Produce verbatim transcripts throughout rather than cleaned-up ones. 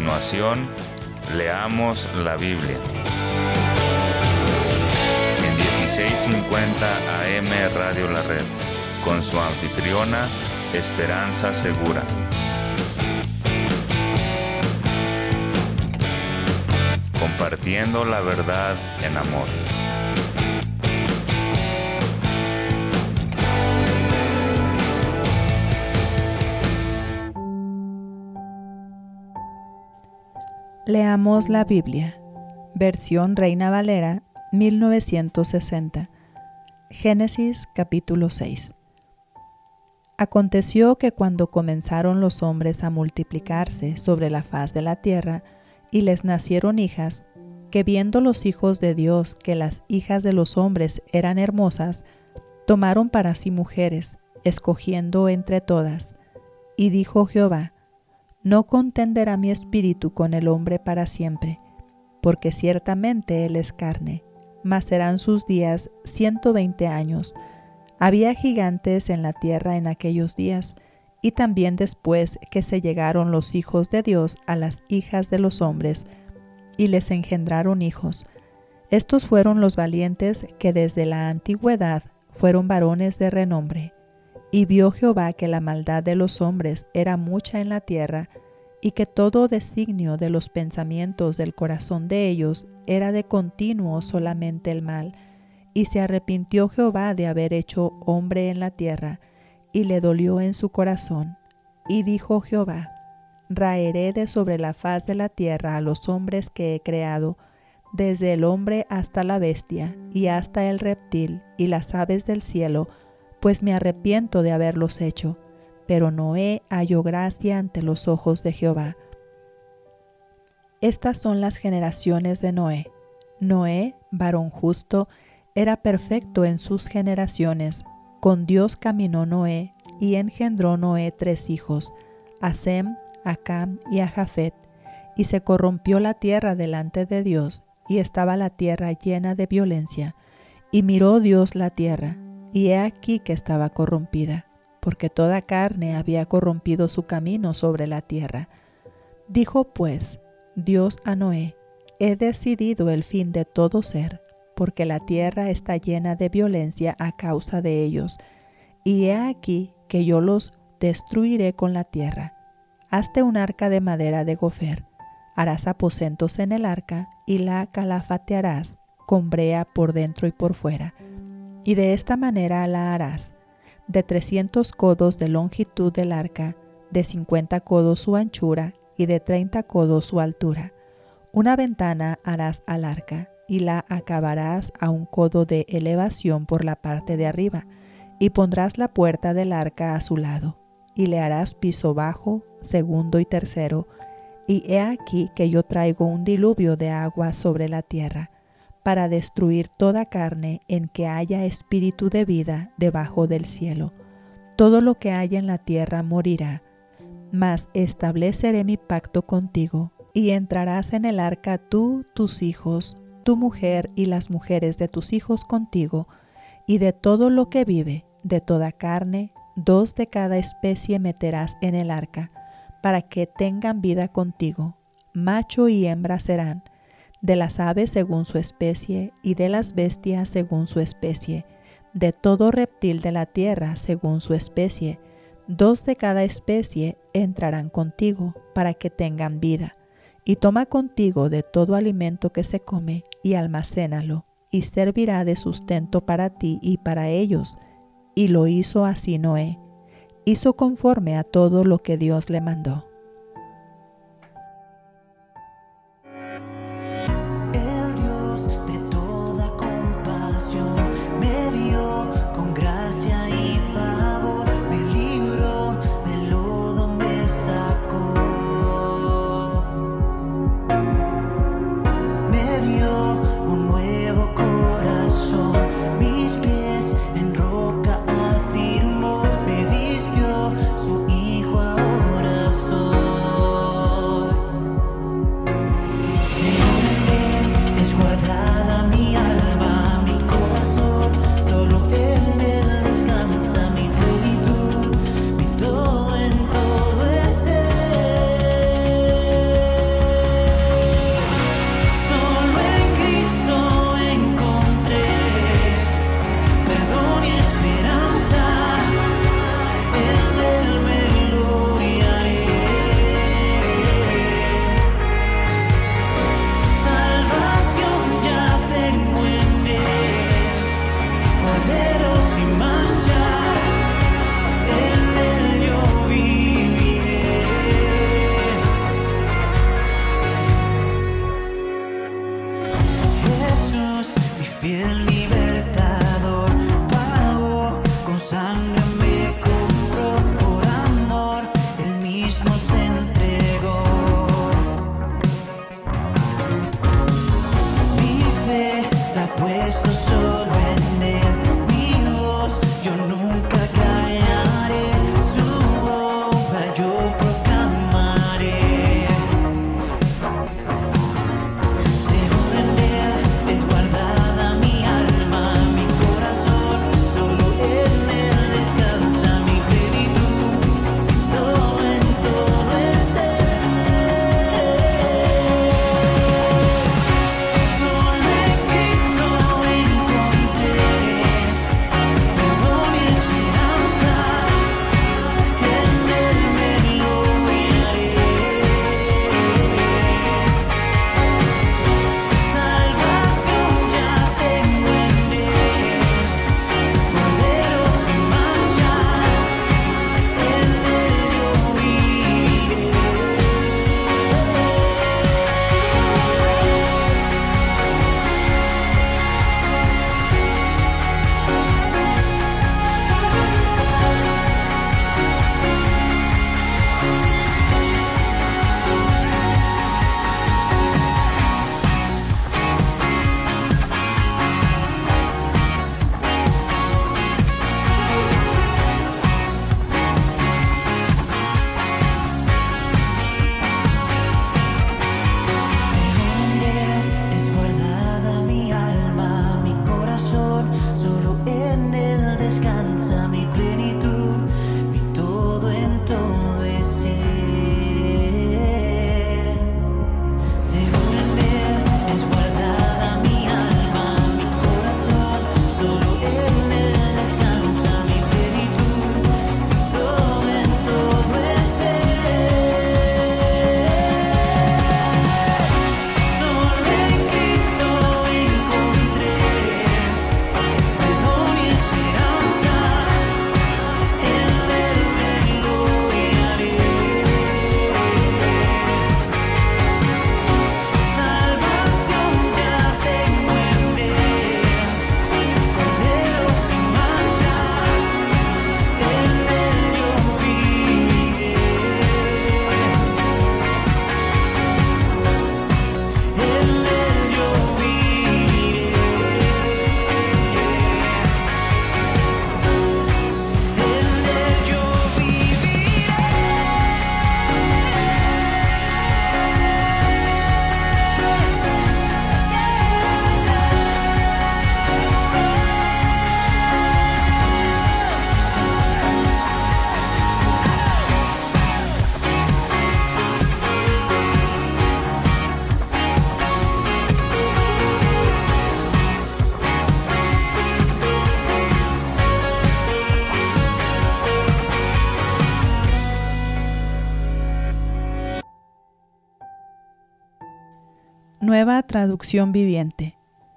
continuación, leamos la Biblia. En dieciséis cincuenta A M Radio La Red, con su anfitriona, Esperanza Segura. Compartiendo la verdad en amor. Leamos la Biblia, versión Reina Valera, mil novecientos sesenta. Génesis capítulo seis. Aconteció que cuando comenzaron los hombres a multiplicarse sobre la faz de la tierra, y les nacieron hijas, que viendo los hijos de Dios que las hijas de los hombres eran hermosas, tomaron para sí mujeres, escogiendo entre todas. Y dijo Jehová: No contenderá mi espíritu con el hombre para siempre, porque ciertamente él es carne, mas serán sus días ciento veinte años. Había gigantes en la tierra en aquellos días, y también después que se llegaron los hijos de Dios a las hijas de los hombres, y les engendraron hijos. Estos fueron los valientes que desde la antigüedad fueron varones de renombre. Y vio Jehová que la maldad de los hombres era mucha en la tierra, y que todo designio de los pensamientos del corazón de ellos era de continuo solamente el mal. Y se arrepintió Jehová de haber hecho hombre en la tierra, y le dolió en su corazón. Y dijo Jehová: Raeré de sobre la faz de la tierra a los hombres que he creado, desde el hombre hasta la bestia, y hasta el reptil, y las aves del cielo, pues me arrepiento de haberlos hecho. Pero Noé halló gracia ante los ojos de Jehová. Estas son las generaciones de Noé. Noé, varón justo, era perfecto en sus generaciones. Con Dios caminó Noé, y engendró Noé tres hijos, a Sem, a Cam y a Jafet. Y se corrompió la tierra delante de Dios, y estaba la tierra llena de violencia. Y miró Dios la tierra, y he aquí que estaba corrompida, porque toda carne había corrompido su camino sobre la tierra. Dijo pues Dios a Noé: He decidido el fin de todo ser, porque la tierra está llena de violencia a causa de ellos, y he aquí que yo los destruiré con la tierra. Hazte un arca de madera de gofer, harás aposentos en el arca, y la calafatearás con brea por dentro y por fuera. Y de esta manera la harás: de trescientos codos de longitud del arca, de cincuenta codos su anchura, y de treinta codos su altura. Una ventana harás al arca, y la acabarás a un codo de elevación por la parte de arriba, y pondrás la puerta del arca a su lado, y le harás piso bajo, segundo y tercero. Y he aquí que yo traigo un diluvio de agua sobre la tierra, para destruir toda carne en que haya espíritu de vida debajo del cielo. Todo lo que haya en la tierra morirá. Mas estableceré mi pacto contigo, y entrarás en el arca tú, tus hijos, tu mujer y las mujeres de tus hijos contigo, y de todo lo que vive, de toda carne, dos de cada especie meterás en el arca, para que tengan vida contigo. Macho y hembra serán, de las aves según su especie, y de las bestias según su especie, de todo reptil de la tierra según su especie. Dos de cada especie entrarán contigo, para que tengan vida. Y toma contigo de todo alimento que se come, y almacénalo, y servirá de sustento para ti y para ellos. Y lo hizo así Noé. Hizo conforme a todo lo que Dios le mandó. Su hijo ahora soy. Nueva traducción viviente.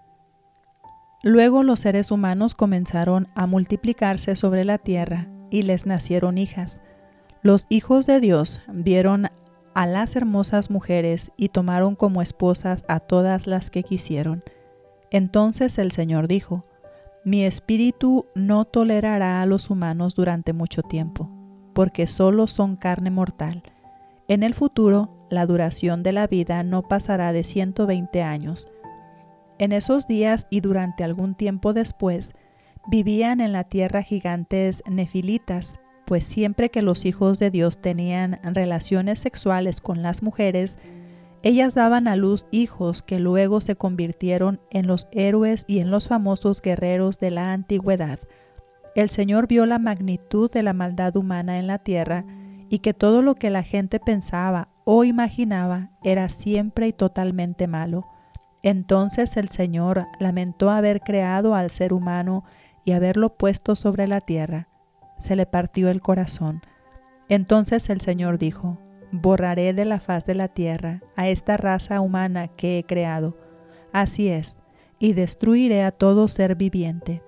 Luego los seres humanos comenzaron a multiplicarse sobre la tierra y les nacieron hijas. Los hijos de Dios vieron a las hermosas mujeres y tomaron como esposas a todas las que quisieron. Entonces el Señor dijo: Mi espíritu no tolerará a los humanos durante mucho tiempo, porque solo son carne mortal. En el futuro, la duración de la vida no pasará de ciento veinte años. En esos días y durante algún tiempo después, vivían en la tierra gigantes nefilitas, pues siempre que los hijos de Dios tenían relaciones sexuales con las mujeres, ellas daban a luz hijos que luego se convirtieron en los héroes y en los famosos guerreros de la antigüedad. El Señor vio la magnitud de la maldad humana en la tierra y que todo lo que la gente pensaba o imaginaba era siempre y totalmente malo. Entonces el Señor lamentó haber creado al ser humano y haberlo puesto sobre la tierra. Se le partió el corazón. Entonces el Señor dijo: Borraré de la faz de la tierra a esta raza humana que he creado. Así es, y destruiré a todo ser viviente.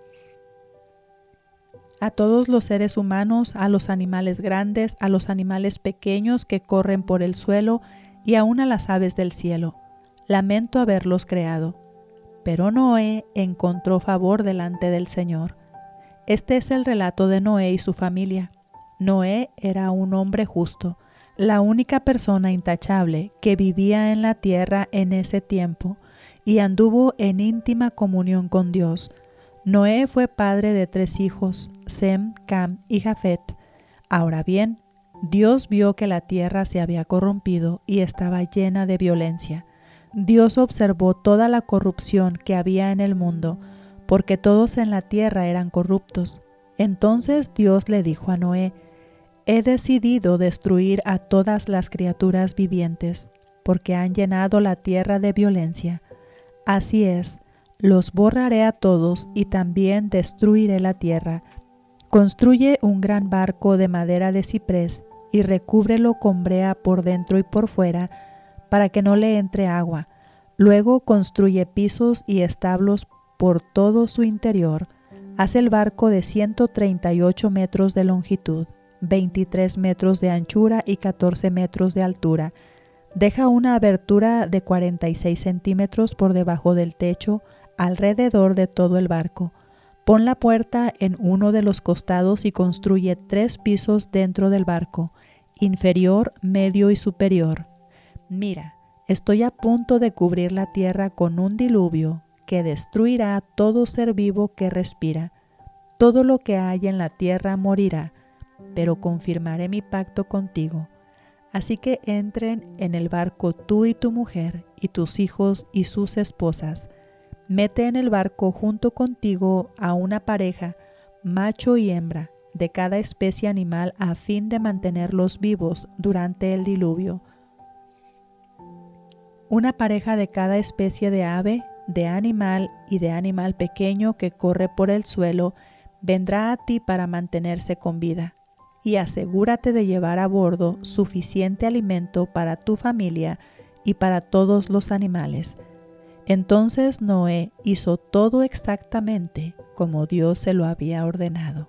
A todos los seres humanos, a los animales grandes, a los animales pequeños que corren por el suelo y aun a las aves del cielo. Lamento haberlos creado. Pero Noé encontró favor delante del Señor. Este es el relato de Noé y su familia. Noé era un hombre justo, la única persona intachable que vivía en la tierra en ese tiempo y anduvo en íntima comunión con Dios. Noé fue padre de tres hijos, Sem, Cam y Jafet. Ahora bien, Dios vio que la tierra se había corrompido y estaba llena de violencia. Dios observó toda la corrupción que había en el mundo, porque todos en la tierra eran corruptos. Entonces Dios le dijo a Noé: He decidido destruir a todas las criaturas vivientes, porque han llenado la tierra de violencia. Así es, los borraré a todos y también destruiré la tierra. Construye un gran barco de madera de ciprés y recúbrelo con brea por dentro y por fuera, para que no le entre agua. Luego construye pisos y establos por todo su interior. Haz el barco de ciento treinta y ocho metros de longitud, veintitrés metros de anchura y catorce metros de altura. Deja una abertura de cuarenta y seis centímetros por debajo del techo, alrededor de todo el barco. Pon la puerta en uno de los costados y construye tres pisos dentro del barco, inferior, medio y superior. Mira, estoy a punto de cubrir la tierra con un diluvio que destruirá todo ser vivo que respira. Todo lo que hay en la tierra morirá, pero confirmaré mi pacto contigo. Así que entren en el barco tú y tu mujer, y tus hijos y sus esposas. Mete en el barco junto contigo a una pareja, macho y hembra, de cada especie animal a fin de mantenerlos vivos durante el diluvio. Una pareja de cada especie de ave, de animal y de animal pequeño que corre por el suelo vendrá a ti para mantenerse con vida. Y asegúrate de llevar a bordo suficiente alimento para tu familia y para todos los animales. Entonces Noé hizo todo exactamente como Dios se lo había ordenado.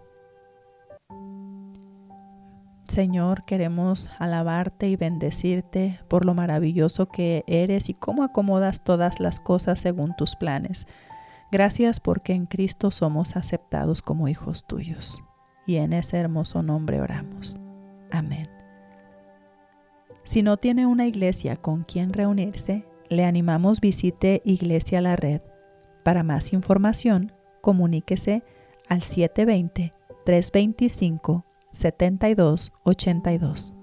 Señor, queremos alabarte y bendecirte por lo maravilloso que eres y cómo acomodas todas las cosas según tus planes. Gracias porque en Cristo somos aceptados como hijos tuyos. Y en ese hermoso nombre oramos. Amén. Si no tiene una iglesia con quien reunirse, le animamos visite Iglesia La Red. Para más información, comuníquese al siete dos cero, tres dos cinco, siete dos ocho dos.